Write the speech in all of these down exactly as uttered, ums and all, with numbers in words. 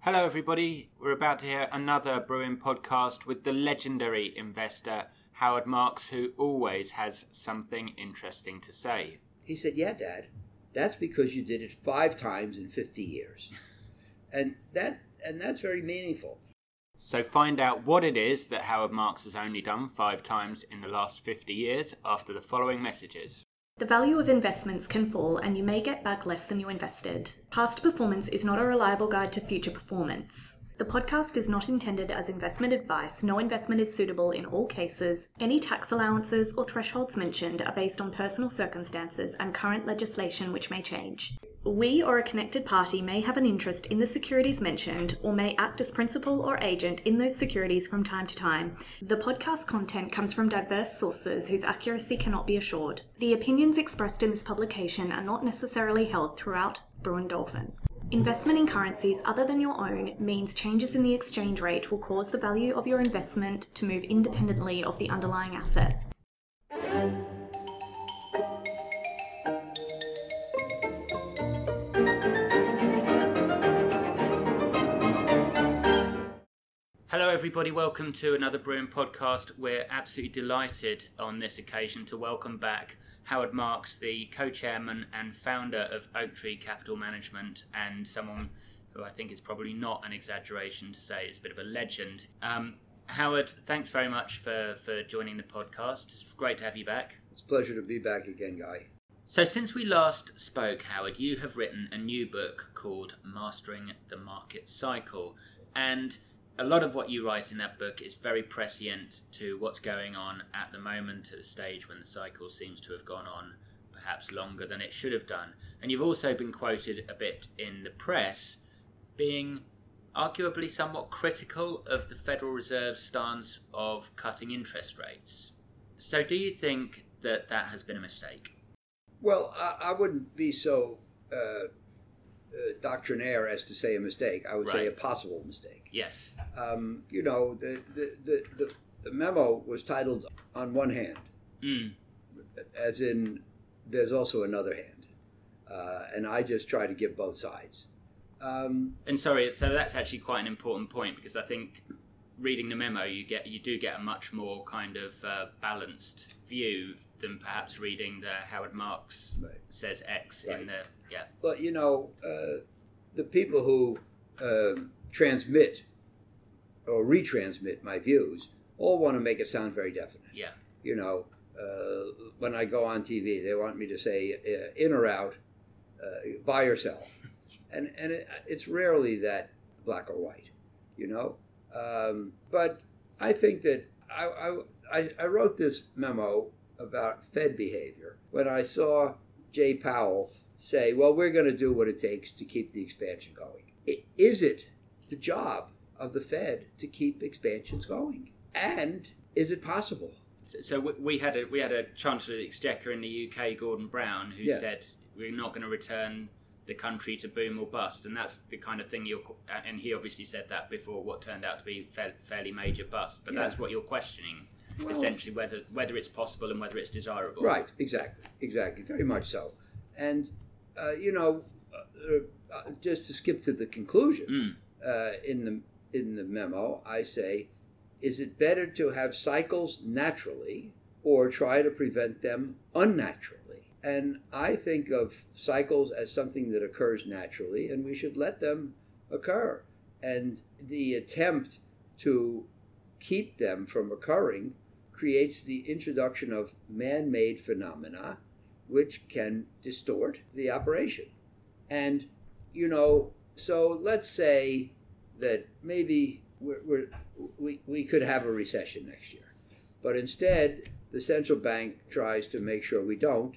Hello everybody, we're about to hear another Brewing podcast with the legendary investor Howard Marks, who always has something interesting to say. He said, yeah, Dad, that's because you did it five times in fifty years. and that and that's very meaningful. So find out what it is that Howard Marks has only done five times in the last fifty years after the following messages. The value of investments can fall and you may get back less than you invested. Past performance is not a reliable guide to future performance. The podcast is not intended as investment advice. No investment is suitable in all cases. Any tax allowances or thresholds mentioned are based on personal circumstances and current legislation which may change. We or a connected party may have an interest in the securities mentioned or may act as principal or agent in those securities from time to time. The podcast content comes from diverse sources whose accuracy cannot be assured. The opinions expressed in this publication are not necessarily held throughout Brewin Dolphin. Investment in currencies other than your own means changes in the exchange rate will cause the value of your investment to move independently of the underlying asset. Hello everybody, welcome to another Brewing podcast. We're absolutely delighted on this occasion to welcome back Howard Marks, the co-chairman and founder of Oaktree Capital Management, and someone who I think is probably not an exaggeration to say is a bit of a legend. Um, Howard, thanks very much for, for joining the podcast. It's great to have you back. It's a pleasure to be back again, Guy. So since we last spoke, Howard, you have written a new book called Mastering the Market Cycle, and a lot of what you write in that book is very prescient to what's going on at the moment, at the stage when the cycle seems to have gone on perhaps longer than it should have done. And you've also been quoted a bit in the press being arguably somewhat critical of the Federal Reserve's stance of cutting interest rates. So do you think that that has been a mistake? Well, I, I wouldn't be so uh, uh, doctrinaire as to say a mistake. I would Right. say a possible mistake. Yes. Um, you know, the, the, the, the, the memo was titled On One Hand, Mm. as in there's also another hand. Uh, and I just try to give both sides. Um, And sorry, so that's actually quite an important point, because I think reading the memo, you get you do get a much more kind of uh, balanced view than perhaps reading the Howard Marks Right. says X Right. in the yeah. Well, you know, uh, the people who uh, transmit or retransmit my views all want to make it sound very definite. Yeah. You know, uh, when I go on T V, they want me to say uh, in or out, uh, buy or sell. And, and it, it's rarely that black or white, you know. Um, but I think that I, I, I wrote this memo about Fed behavior when I saw Jay Powell say, well, we're going to do what it takes to keep the expansion going. It, is it the job of the Fed to keep expansions going? And is it possible? So, so we- we had a we had a Chancellor of the Exchequer in the U K, Gordon Brown, who Yes. said we're not going to return the country to boom or bust, and that's the kind of thing you're. And he obviously said that before what turned out to be fa- fairly major bust. But Yeah. that's what you're questioning, Well, essentially, whether whether it's possible and whether it's desirable. Right, exactly, exactly, very much so. And, uh, you know, uh, uh, just to skip to the conclusion, Mm. uh, in the in the memo, I say, is it better to have cycles naturally or try to prevent them unnaturally? And I think of cycles as something that occurs naturally, and we should let them occur. And the attempt to keep them from occurring creates the introduction of man-made phenomena which can distort the operation. And, you know, so let's say that maybe we're, we're, we, we could have a recession next year. But instead, the central bank tries to make sure we don't.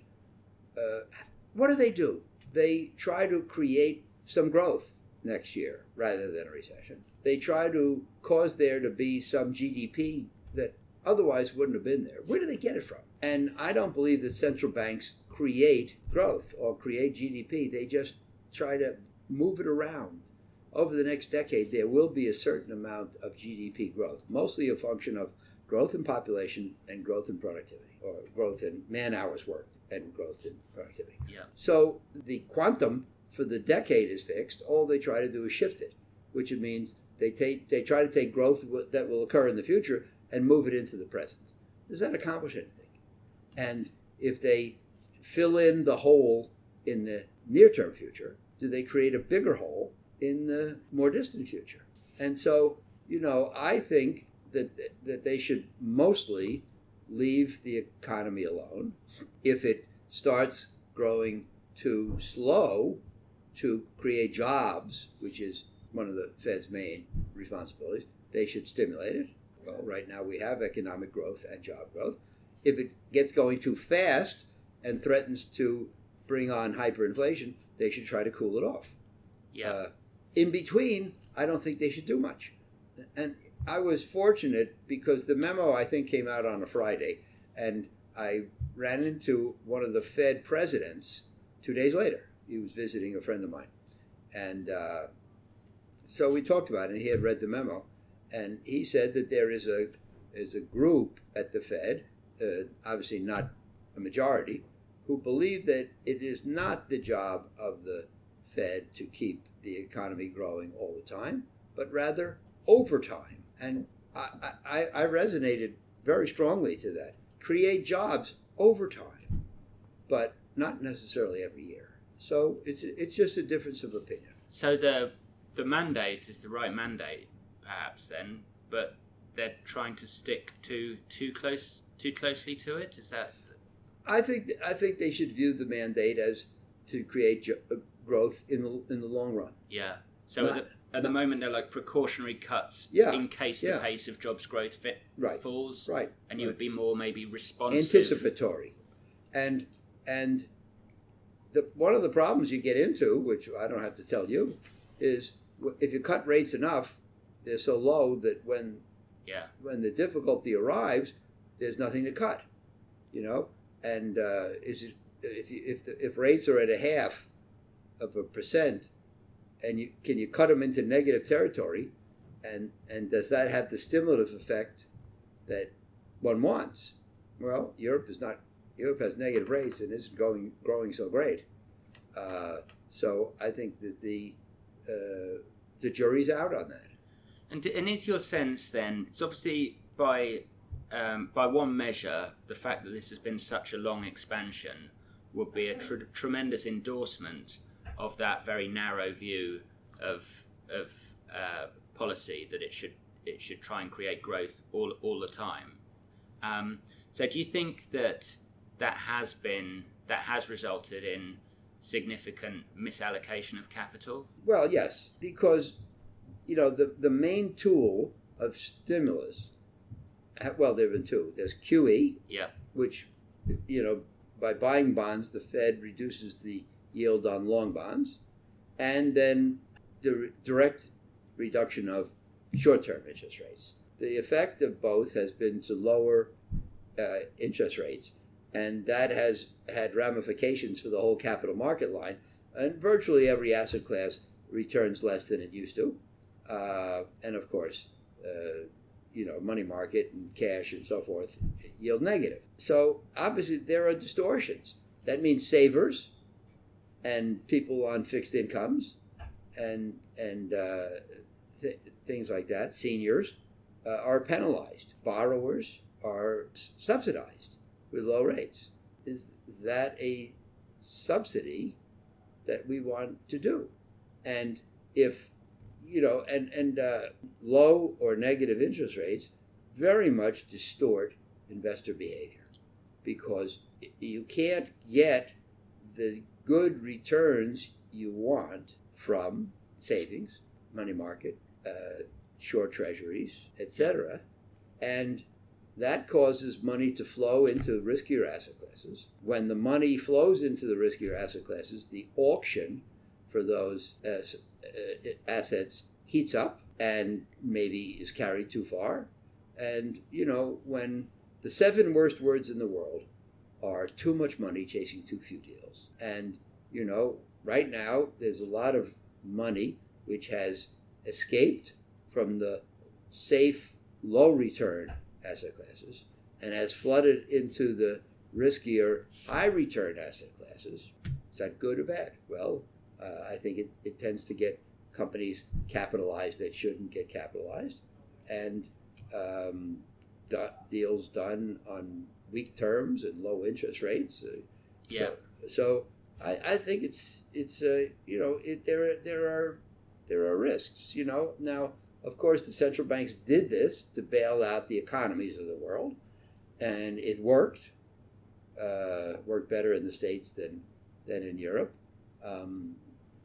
Uh, what do they do? They try to create some growth next year rather than a recession. They try to cause there to be some G D P that otherwise wouldn't have been there. Where do they get it from? And I don't believe that central banks create growth or create G D P. They just try to move it around. Over the next decade, there will be a certain amount of G D P growth, mostly a function of growth in population and growth in productivity, or growth in man hours worked and growth in productivity. Yeah. So the quantum for the decade is fixed. All they try to do is shift it. which means they take they try to take growth that will occur in the future and move it into the present. Does that accomplish anything? And if they fill in the hole in the near-term future, do they create a bigger hole in the more distant future? And so, you know, I think that that they should mostly leave the economy alone. If it starts growing too slow to create jobs, which is one of the Fed's main responsibilities, they should stimulate it. Well, right now we have economic growth and job growth. If it gets going too fast and threatens to bring on hyperinflation, they should try to cool it off. Yeah. Uh, in between, I don't think they should do much. And I was fortunate because the memo, I think, came out on a Friday, and I ran into one of the Fed presidents two days later. He was visiting a friend of mine. And uh, so we talked about it, and he had read the memo. And he said that there is a is a group at the Fed, uh, obviously not a majority, who believe that it is not the job of the Fed to keep the economy growing all the time, but rather over time. And I, I, I resonated very strongly to that. Create jobs over time, but not necessarily every year. So it's it's just a difference of opinion. So the the mandate is the right mandate, perhaps then, but they're trying to stick to too close too closely to it. Is that? I think I think they should view the mandate as to create jo- growth in the in the long run. Yeah. So Not, at, the, at the moment they're like precautionary cuts yeah, in case yeah. the pace of jobs growth fit right, falls. Right. And you right. would be more maybe responsive. Anticipatory. And and the one of the problems you get into, which I don't have to tell you, is if you cut rates enough, they're so low that when yeah. when the difficulty arrives, there's nothing to cut. You know? And uh, is it if you, if the, if rates are at a half of a percent, and you can you cut them into negative territory, and and does that have the stimulative effect that one wants? Well, Europe is not. Europe has negative rates and isn't going growing so great. Uh, so I think that the uh, the jury's out on that. And and is your sense then? It's obviously by um, by one measure, the fact that this has been such a long expansion would be a tr- tremendous endorsement of that very narrow view of of uh, policy that it should it should try and create growth all all the time. Um, so do you think that that has been that has resulted in significant misallocation of capital? Well, yes, because you know the the main tool of stimulus. Well, there have been two. There's Q E, yeah, which you know by buying bonds, the Fed reduces the yield on long bonds, and then the re- direct reduction of short-term interest rates. The effect of both has been to lower uh, interest rates, and that has had ramifications for the whole capital market line, and virtually every asset class returns less than it used to. Uh, and of course, uh, you know, money market and cash and so forth yield negative. So obviously there are distortions. That means savers and people on fixed incomes and and uh, th- things like that, seniors, uh, are penalized. Borrowers are subsidized with low rates. Is, is that a subsidy that we want to do? And if, you know, and, and uh, low or negative interest rates very much distort investor behavior because you can't get the good returns you want from savings, money market, uh, short treasuries, et cetera. And that causes money to flow into riskier asset classes. When the money flows into the riskier asset classes, the auction for those uh, uh, assets heats up and maybe is carried too far. And, you know, when the seven worst words in the world are too much money chasing too few deals. And, you know, right now there's a lot of money which has escaped from the safe, low return asset classes and has flooded into the riskier, high return asset classes. Is that good or bad? Well, uh, I think it, it tends to get companies capitalized that shouldn't get capitalized, and um, do, deals done on weak terms and low interest rates. Uh, Yeah. So, so I, I think it's it's uh, you know it, there are, there are there are risks. You know now, of course, the central banks did this to bail out the economies of the world, and it worked. Uh, worked better in the States than than in Europe. Um,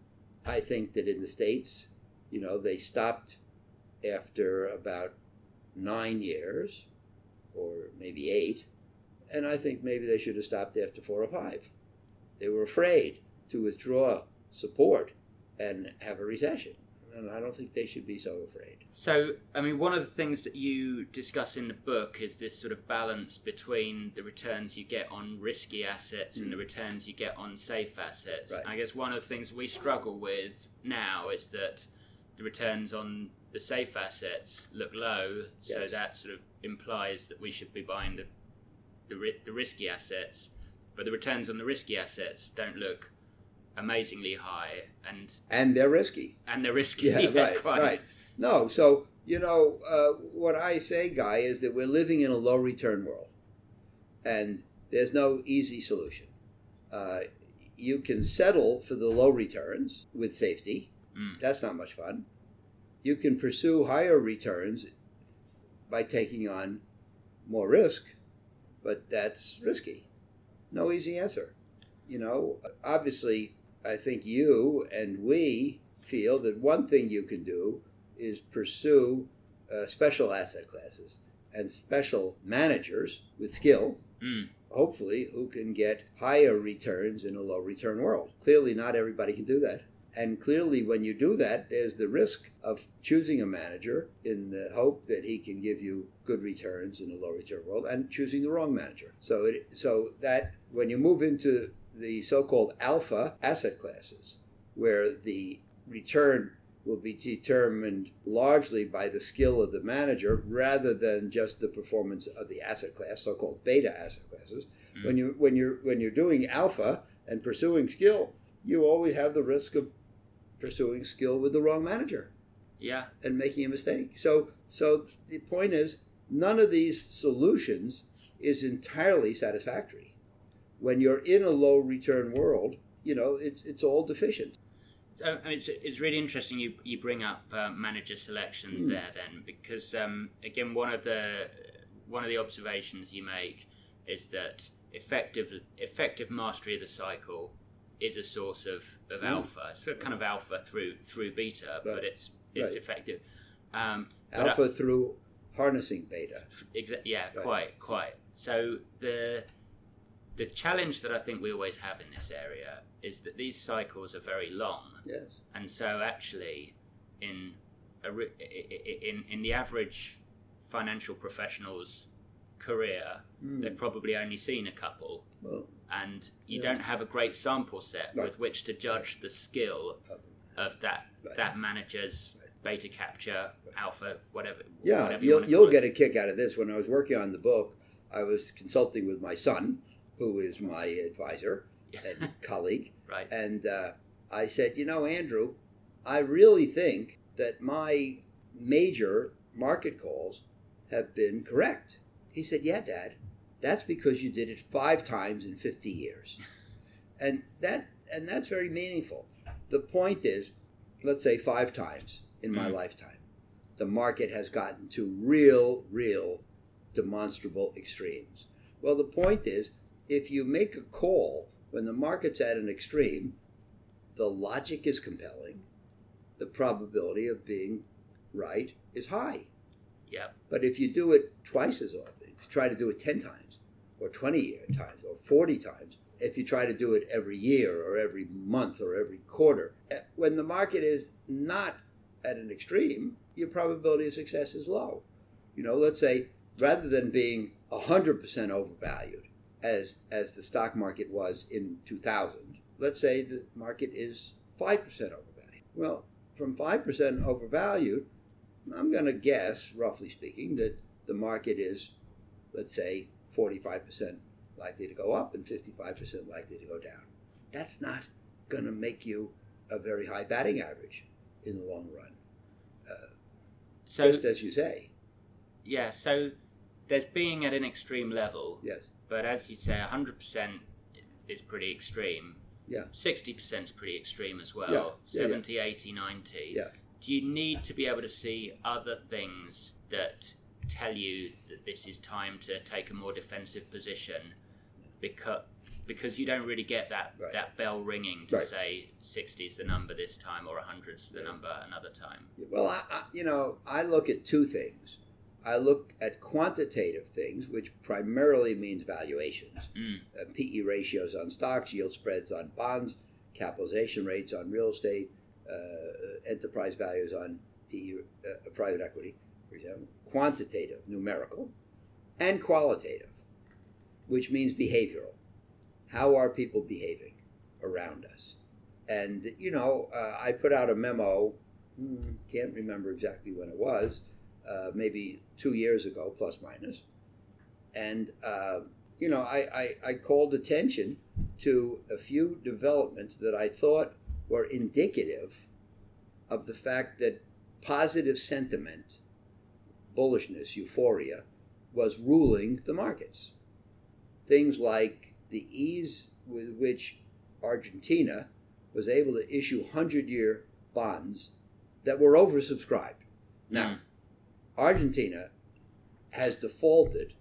I think that in the States, you know, they stopped after about nine years, or maybe eight, and I think maybe they should have stopped after four or five. They were afraid to withdraw support and have a recession, and I don't think they should be so afraid. So, I mean, one of the things that you discuss in the book is this sort of balance between the returns you get on risky assets mm. and the returns you get on safe assets. Right. I guess one of the things we struggle with now is that the returns on the safe assets look low, so Yes. that sort of implies that we should be buying the the, ri- the risky assets, but the returns on the risky assets don't look amazingly high, and And they're risky. and they're risky. Yeah, yeah, right, quite. right. No, so, you know, uh, what I say, Guy, is that we're living in a low return world, and there's no easy solution. Uh, you can settle for the low returns with safety. Mm. That's not much fun. You can pursue higher returns by taking on more risk, but that's risky. No easy answer. You know, obviously, I think you and we feel that one thing you can do is pursue uh, special asset classes and special managers with skill, Mm. hopefully, who can get higher returns in a low return world. Clearly, not everybody can do that. And clearly, when you do that, there's the risk of choosing a manager in the hope that he can give you good returns in a low return world, and choosing the wrong manager. So, it, so that when you move into the so-called alpha asset classes, where the return will be determined largely by the skill of the manager rather than just the performance of the asset class, so-called beta asset classes. Mm. When you when you're when you're doing alpha and pursuing skill, you always have the risk of pursuing skill with the wrong manager. Yeah. And making a mistake. So so the point is, none of these solutions is entirely satisfactory. When you're in a low return world, you know, it's it's all deficient. So I mean, it's, it's really interesting you you bring up uh, manager selection mm. there then, because um, again one of the one of the observations you make is that effective effective mastery of the cycle is a source of, of mm. alpha. It's so kind of alpha through through beta, right. but it's it's right. effective. Um, alpha I, through harnessing beta. Exa- yeah, right. quite quite. So the the challenge that I think we always have in this area is that these cycles are very long. Yes. And so actually, in a, in in the average financial professional's career, mm. they've probably only seen a couple, well, and you yeah. don't have a great sample set right. with which to judge right. the skill of that right. that manager's right. beta capture, right. alpha, whatever. Yeah, whatever you'll you you'll get a kick out of this. When I was working on the book, I was consulting with my son, who is my advisor and colleague, right? And uh, I said, you know, Andrew, I really think that my major market calls have been correct. He said, yeah, Dad, that's because you did it five times in fifty years. and that and that's very meaningful. The point is, let's say five times in my mm. lifetime, the market has gotten to real, real demonstrable extremes. Well, the point is, if you make a call when the market's at an extreme, the logic is compelling. The probability of being right is high. Yeah. But if you do it twice as often, if you try to do it ten times, or twenty times, or forty times, if you try to do it every year, or every month, or every quarter, when the market is not at an extreme, your probability of success is low. You know, let's say, rather than being one hundred percent overvalued, as as the stock market was in two thousand, let's say the market is five percent overvalued. Well, from five percent overvalued, I'm going to guess, roughly speaking, that the market is, let's say, forty-five percent likely to go up and fifty-five percent likely to go down. That's not going to make you a very high batting average. in the long run. Uh, so, just as you say. Yeah, so there's being at an extreme level. Yes. But as you say, one hundred percent is pretty extreme. Yeah. sixty percent is pretty extreme as well. Yeah. Yeah, seventy, yeah. eighty, ninety. Yeah. Do you need to be able to see other things that tell you that this is time to take a more defensive position, because because you don't really get that, right. that bell ringing to right. say sixty is the number this time or one hundred is the number another time? Well, I, I, you know, I look at two things. I look at quantitative things, which primarily means valuations. Mm. Uh, P E ratios on stocks, yield spreads on bonds, capitalization rates on real estate, uh, enterprise values on P E, uh, private equity, for example. Quantitative, numerical, and qualitative, which means behavioral. How are people behaving around us? And, you know, uh, I put out a memo, hmm, can't remember exactly when it was, uh, maybe two years ago, plus minus. And, uh, you know, I, I, I called attention to a few developments that I thought were indicative of the fact that positive sentiment, bullishness, euphoria, was ruling the markets. Things like the ease with which Argentina was able to issue hundred-year bonds that were oversubscribed. Now, mm. Argentina has defaulted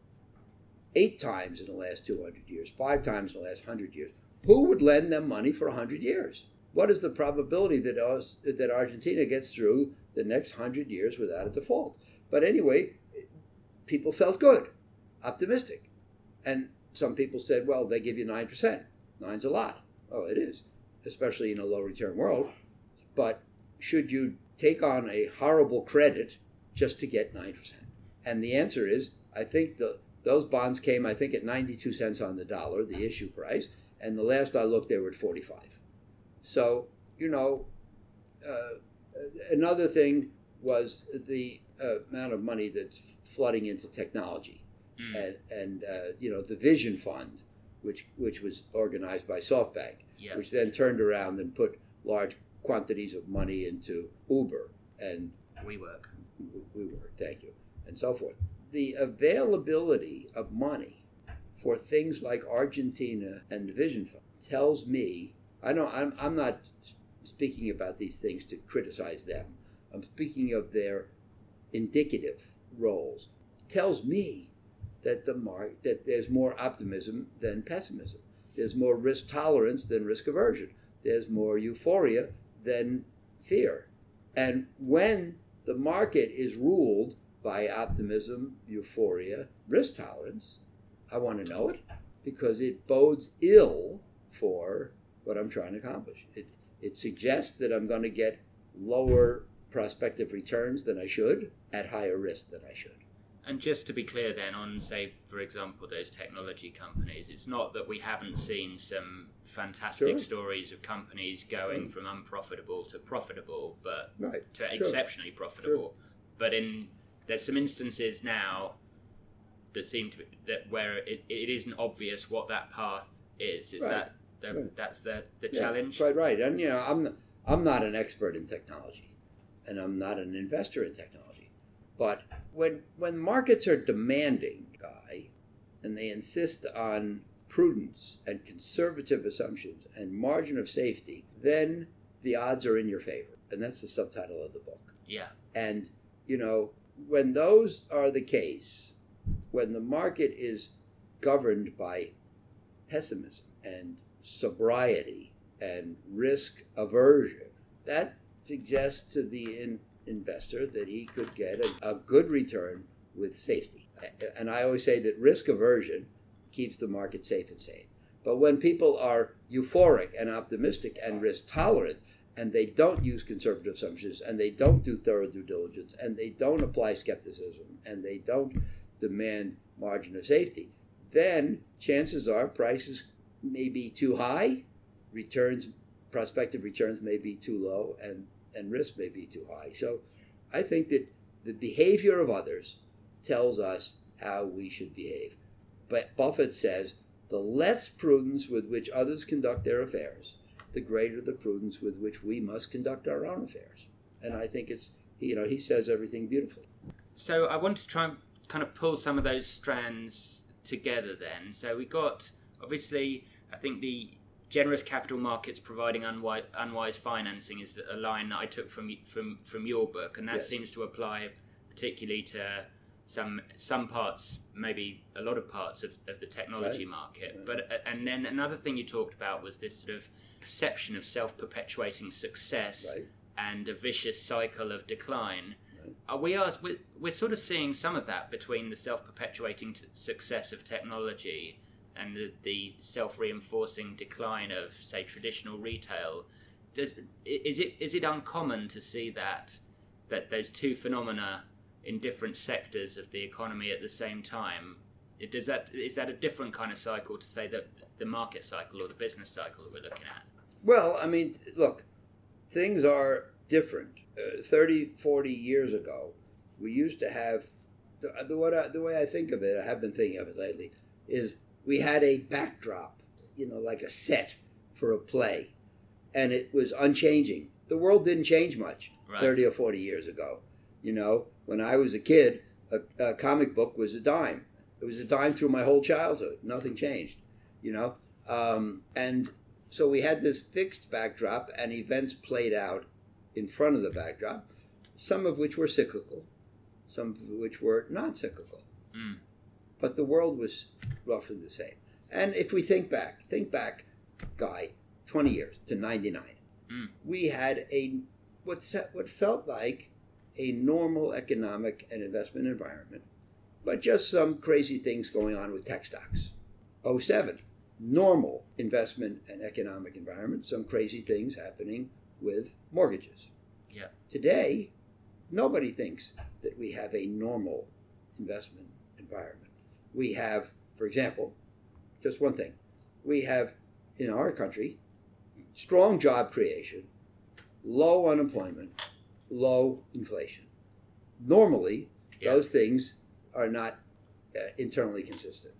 eight times in the last two hundred years, five times in the last one hundred years. Who would lend them money for one hundred years? What is the probability that, us, that Argentina gets through the next one hundred years without a default? But anyway, people felt good, optimistic. And some people said, well, they give you nine percent. Nine's a lot. Oh, it is, especially in a low-return world. But should you take on a horrible credit just to get nine percent? And the answer is, I think the those bonds came, I think, at ninety-two cents on the dollar, the issue price. And the last I looked, they were at forty-five. So, you know, uh, another thing was the uh, amount of money that's flooding into technology. Mm. And, and uh, you know, the Vision Fund, which which was organized by SoftBank, yeah. which then turned around and put large quantities of money into Uber and WeWork. WeWork, thank you, and so forth. The availability of money for things like Argentina and the Vision Fund tells me, I don't, I'm, I'm not speaking about these things to criticize them. I'm speaking of their indicative roles. Tells me that the mark that there's more optimism than pessimism. There's more risk tolerance than risk aversion. There's more euphoria than fear. And when the market is ruled by optimism, euphoria, risk tolerance, I want to know it because it bodes ill for what I'm trying to accomplish. It it suggests that I'm going to get lower prospective returns than I should at higher risk than I should. And just to be clear then, on, say, for example, those technology companies, it's not that we haven't seen some fantastic sure. stories of companies going mm. from unprofitable to profitable, but right. to sure. exceptionally profitable. Sure. But in there's some instances now that seem to be that where it, it isn't obvious what that path is. Is right. that the, right. that's the the yeah, challenge? Right, right. And you know, I'm I'm not an expert in technology, and I'm not an investor in technology, but when when markets are demanding, Guy, and they insist on prudence and conservative assumptions and margin of safety, then the odds are in your favor, and that's the subtitle of the book. Yeah. And you know, when those are the case, when the market is governed by pessimism and sobriety and risk aversion, that suggests to the in, investor that he could get a, a good return with safety. And I always say that risk aversion keeps the market safe and sane. But when people are euphoric and optimistic and risk tolerant, and they don't use conservative assumptions, and they don't do thorough due diligence, and they don't apply skepticism, and they don't demand margin of safety, then chances are prices may be too high, returns, prospective returns may be too low, and, and risk may be too high. So I think that the behavior of others tells us how we should behave. But Buffett says, the less prudence with which others conduct their affairs, the greater the prudence with which we must conduct our own affairs. And I think it's, you know, he says everything beautifully. So I want to try and kind of pull some of those strands together then. So we got, obviously, I think the generous capital markets providing unwise, unwise financing is a line that I took from from from your book, and that Yes. seems to apply particularly to some some parts, maybe a lot of parts of, of the technology Right. market. Right. But uh, and then another thing you talked about was this sort of perception of self-perpetuating success Right. and a vicious cycle of decline. Right. Are we are we're, we're sort of seeing some of that between the self-perpetuating t- success of technology and the, the self-reinforcing decline of, say, traditional retail. Does is it is it uncommon to see that that those two phenomena in different sectors of the economy at the same time? It, does that is that a different kind of cycle to say that the market cycle or the business cycle that we're looking at? Well, I mean, look, things are different. Uh, thirty, forty years ago, we used to have, the, the, what I, the way I think of it, I have been thinking of it lately, is we had a backdrop, you know, like a set for a play, and it was unchanging. The world didn't change much Right. thirty or forty years ago. You know, when I was a kid, a, a comic book was a dime. It was a dime through my whole childhood. Nothing changed, you know. Um, and so we had this fixed backdrop, and events played out in front of the backdrop, some of which were cyclical, some of which were non-cyclical. Mm. But the world was roughly the same. And if we think back, think back, Guy, twenty years to ninety-nine, Mm. we had a what set, what felt like a normal economic and investment environment, but just some crazy things going on with tech stocks. oh seven, normal investment and economic environment, some crazy things happening with mortgages. Yeah. Today, nobody thinks that we have a normal investment environment. We have, for example, just one thing. We have, in our country, strong job creation, low unemployment, low inflation. Normally, Yeah. those things are not uh, internally consistent.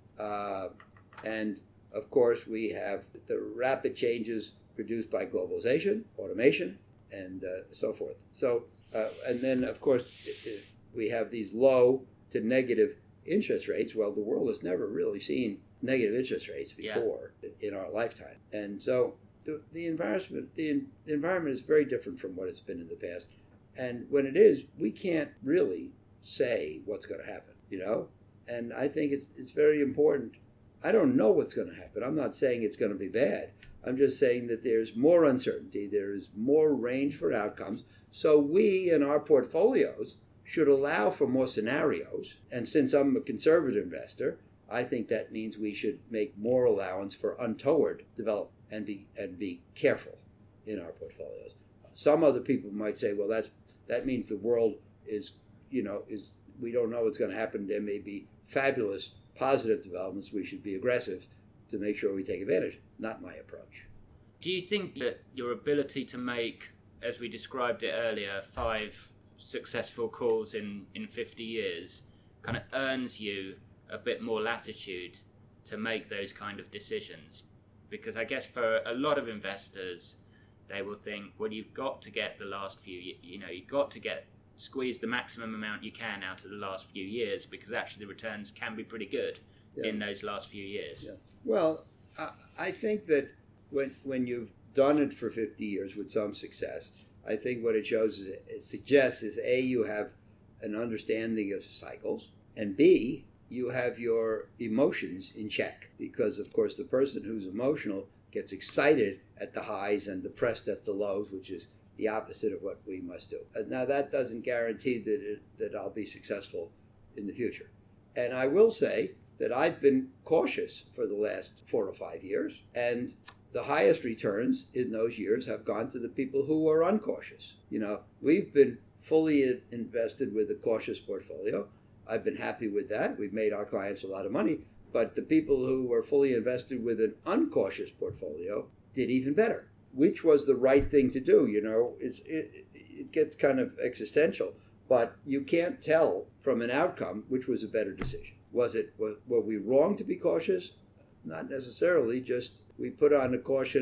Uh, and, of course, we have the rapid changes produced by globalization, automation, and uh, so forth. So, uh, and then, of course, it, it, we have these low to negative interest rates. Well, the world has never really seen negative interest rates before yeah. in our lifetime. And so the, the environment the, the environment is very different from what it's been in the past. And when it is, we can't really say what's going to happen, you know? And I think it's it's very important. I don't know what's going to happen. I'm not saying it's going to be bad. I'm just saying that there's more uncertainty. There is more range for outcomes. So we in our portfolios should allow for more scenarios. And since I'm a conservative investor, I think that means we should make more allowance for untoward development and be and be careful in our portfolios. Some other people might say, well, that's that means the world is, you know, is we don't know what's going to happen. There may be fabulous positive developments. We should be aggressive to make sure we take advantage. Not my approach. Do you think that your ability to make, as we described it earlier, five successful calls in, in fifty years kind of earns you a bit more latitude to make those kind of decisions? Because I guess for a lot of investors, they will think, well, you've got to get the last few, you know, you've got to get, squeeze the maximum amount you can out of the last few years, because actually the returns can be pretty good yeah. in those last few years. Yeah. Well, I, I think that when when you've done it for fifty years with some success, I think what it shows is, it suggests is A, you have an understanding of cycles, and B, you have your emotions in check. Because, of course, the person who's emotional gets excited at the highs and depressed at the lows, which is the opposite of what we must do. Now, that doesn't guarantee that it, that I'll be successful in the future. And I will say that I've been cautious for the last four or five years, and the highest returns in those years have gone to the people who were uncautious. You know, we've been fully invested with a cautious portfolio. I've been happy with that. We've made our clients a lot of money. But the people who were fully invested with an uncautious portfolio did even better, which was the right thing to do. You know, it's, it, it gets kind of existential, but you can't tell from an outcome which was a better decision. Was it, were, were we wrong to be cautious? Not necessarily, just we put on a caution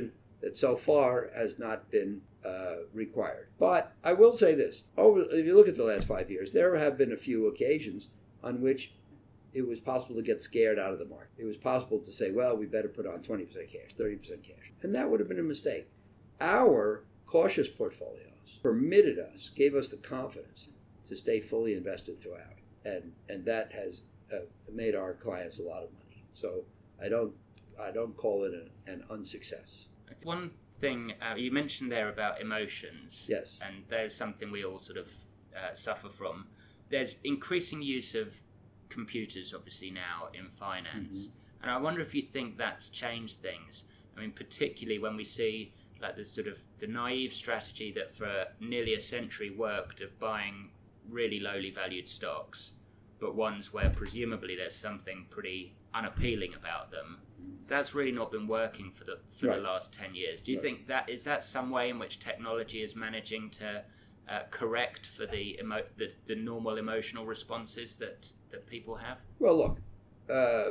that so far has not been uh, required. But I will say this. Over, if you look at the last five years, there have been a few occasions on which it was possible to get scared out of the market. It was possible to say, well, we better put on twenty percent cash, thirty percent cash. And that would have been a mistake. Our cautious portfolios permitted us, gave us the confidence to stay fully invested throughout. And and that has uh, made our clients a lot of money. So I don't I don't call it an, an unsuccess. One thing, uh, you mentioned there about emotions. Yes. And there's something we all sort of uh, suffer from. There's increasing use of computers, obviously, now in finance. Mm-hmm. And I wonder if you think that's changed things. I mean, particularly when we see like this sort of the naive strategy that for nearly a century worked of buying really lowly valued stocks, but ones where presumably there's something pretty unappealing about them. That's really not been working for the for right. the last ten years. Do you right. think that is that some way in which technology is managing to uh, correct for the, emo- the the normal emotional responses that, that people have? Well, look, uh,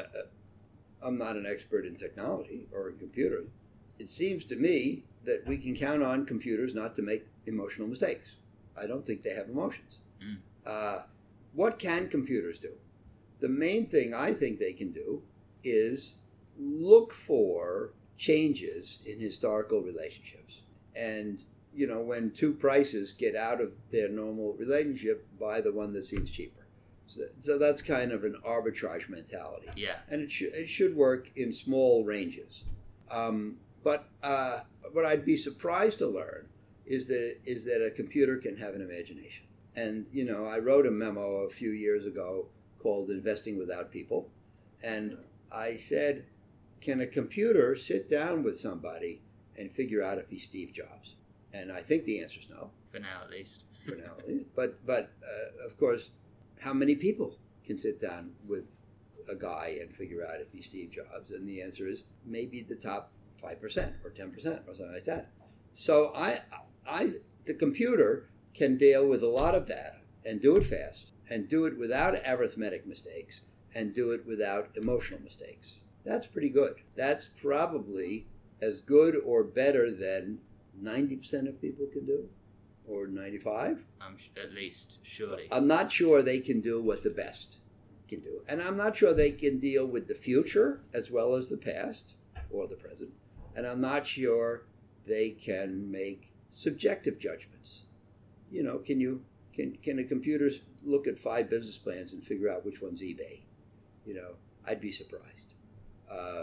I'm not an expert in technology or in computers. It seems to me that we can count on computers not to make emotional mistakes. I don't think they have emotions. Mm. Uh, what can computers do? The main thing I think they can do is look for changes in historical relationships. And, you know, when two prices get out of their normal relationship, buy the one that seems cheaper. So, so that's kind of an arbitrage mentality. Yeah. And it, sh- it should work in small ranges. Um, but uh, what I'd be surprised to learn is that is that a computer can have an imagination. And, you know, I wrote a memo a few years ago called Investing Without People. And I said, can a computer sit down with somebody and figure out if he's Steve Jobs? And I think the answer is no. For now, at least. For now, at least. But, but uh, of course, how many people can sit down with a guy and figure out if he's Steve Jobs? And the answer is maybe the top five percent or ten percent or something like that. So I, I, the computer can deal with a lot of data and do it fast and do it without arithmetic mistakes and do it without emotional mistakes. That's pretty good. That's probably as good or better than ninety percent of people can do, or ninety-five. Um, at least, surely. I'm not sure they can do what the best can do. And I'm not sure they can deal with the future as well as the past or the present. And I'm not sure they can make subjective judgments. You know, can you can can a computer look at five business plans and figure out which one's eBay? You know, I'd be surprised. Uh,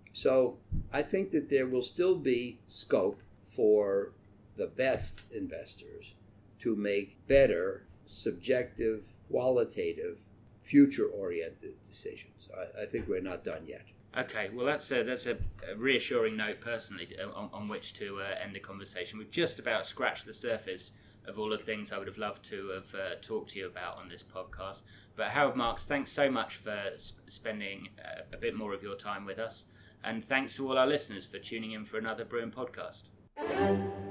so I think that there will still be scope for the best investors to make better, subjective, qualitative, future-oriented decisions. I, I think we're not done yet. Okay, well, that's a, that's a reassuring note personally on, on which to uh, end the conversation. We've just about scratched the surface of all the things I would have loved to have uh, talked to you about on this podcast. But Howard Marks, thanks so much for sp- spending uh, a bit more of your time with us. And thanks to all our listeners for tuning in for another Brewin podcast.